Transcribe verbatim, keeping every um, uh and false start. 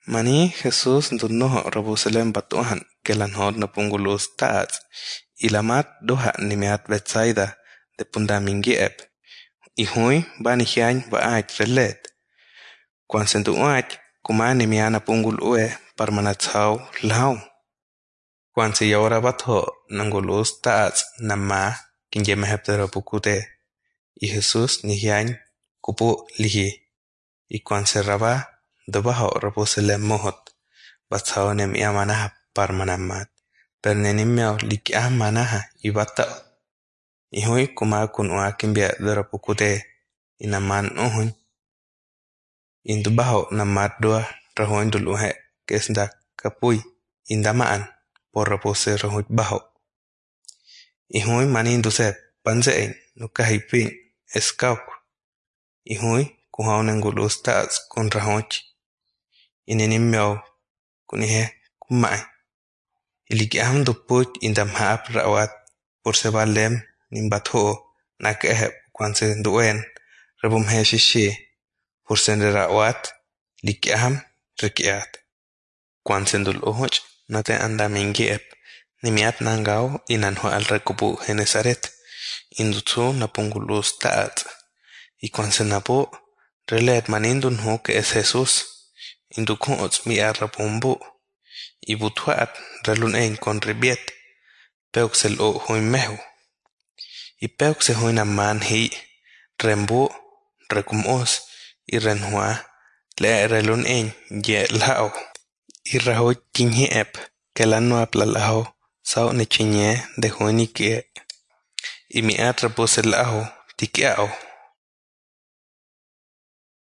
Mani Jesús ndunoho Jerusalem batuhan kelan hod na pungulus taat ilamat doha nimiat Betsaida de pundamingiep y hui bani hiany va ach relet kwan sendu ach kuma nimiana pungul ue parmanatsau lau kwan se yora batho nangulus taat nama kinjemeheptero pukute y Jesús ni hiany kupu lihi y kwan se raba debajo Jerusalem mohot batsao nem yamanaha parmanamat per nenimeo likia manaha y bata y hui kuma kun ua kimbia dera pukute inaman uhun indubaho namat dua rahoin duluhe kesnda kapui indamaan por repose rahoit baho y hui mani induse panzein nukahipin eskauk y hui kuhaunen gulus taas kun rahoich inenimeo kunihe kumai ilikiam duput indam haap rawat por se valem nimbatho nakehe kwanse duen rebum he shishi por se rawat likiam rekiat kwanse dul ohoch nate anda mingiep nimiat nangao inanho al rekupu Genesaret indutsu napungulus taat y kwanse napo relet manindun ho que es Jesús indukots mi arrapumbu y butuat relun ein con ribiet peuxel o hoimehu y peuxe hoina man hi rembu rekumos y renhua le relun ein ye lao y raho kinhiep que la no aplalao sao ne chinye de hoini que y mi atrapos el lao tikiao